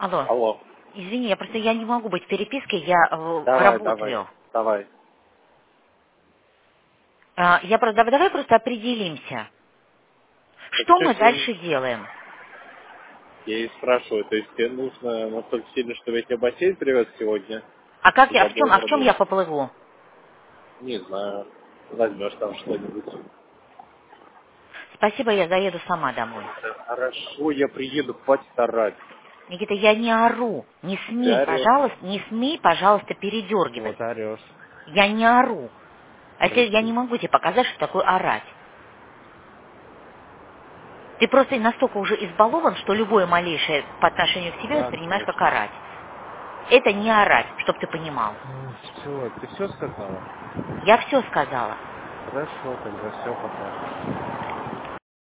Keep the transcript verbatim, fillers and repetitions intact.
Алло. Алло. Извини, я просто я не могу быть в переписке, я э, Давай, давай, работаю. давай. А, я просто давай, давай просто определимся, Так что что мы тебе... дальше делаем. Я и спрашиваю, то есть тебе нужно настолько сильно, чтобы я тебе бассейн привез сегодня? А как И я, а в чем, забыл а в чем вернуть? я поплыву? Не знаю. Возьмешь там что-нибудь. Спасибо, я заеду сама домой. Да хорошо, я приеду, хватит орать. Никита, я не ору. Не Ты смей, орешь. пожалуйста, не смей, пожалуйста, передергивать. Вот орешь. Я не ору. А если я не Прости. могу тебе показать, что такое орать. Ты просто настолько уже избалован, что любое малейшее по отношению к себе Да, воспринимаешь как точно. орать. Это не орать, чтоб ты понимал. Все, ты все сказала? Я все сказала. Хорошо, тогда все, пока.